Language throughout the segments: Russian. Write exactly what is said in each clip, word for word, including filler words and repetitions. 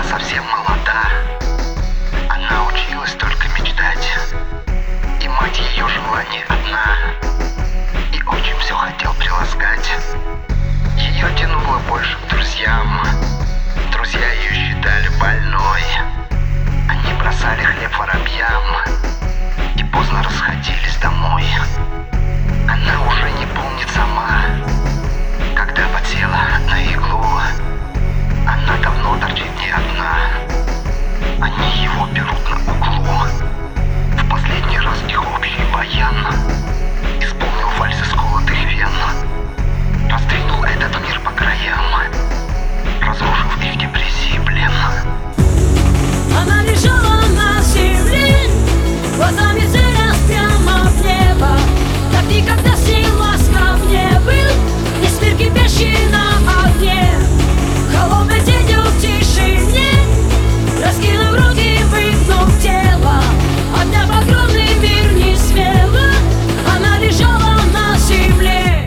совсем молода. Она училась только мечтать, и мать ее желание одна. И отчим все хотел приласкать. Ее тянуло больше к друзьям. Друзья ее считали больной. Они бросали хлеб воробьям и поздно расходились домой. Она уже не помнит сама, когда подсела на иглу. Она давно торчит не одна. Они его берут на углу. В последний раз их общий баян исполнил вальс из колотых вен. Раздвинул этот мир по краям, разрушив их депрессии плен. Она лежала на земле, глазами целясь прямо в небо. Так никогда с ней ласков не был, весь мир кипящий на огне. Холодный день в тишине, раскинув руки, выгнув тело, обняв огромный мир не смело, она лежала на земле.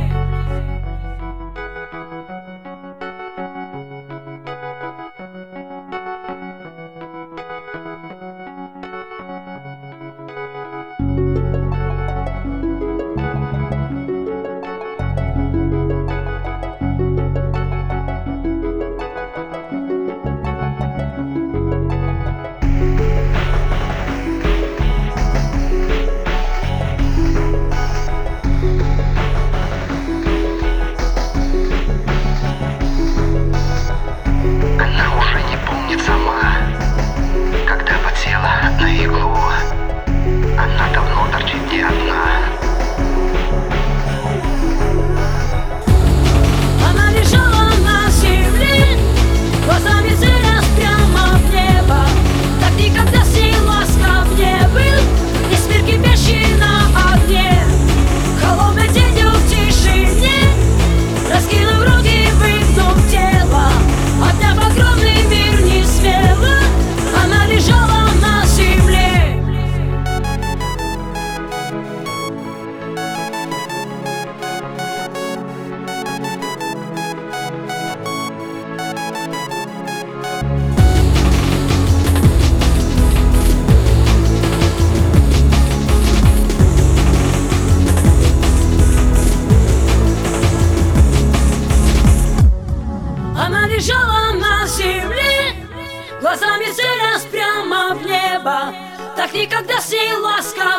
На иглу. Она давно торчит не одна. Она лежала на земле, глазами целясь прямо в небо. Так никогда с ней ласков не был, весь мир кипящий на огне. Холодный день в тишине, раскинув руки, выгнув тело, обняв огромный мир не смело, она лежала на земле. Она лежала на земле, глазами целясь прямо в небо. Так никогда с ней ласков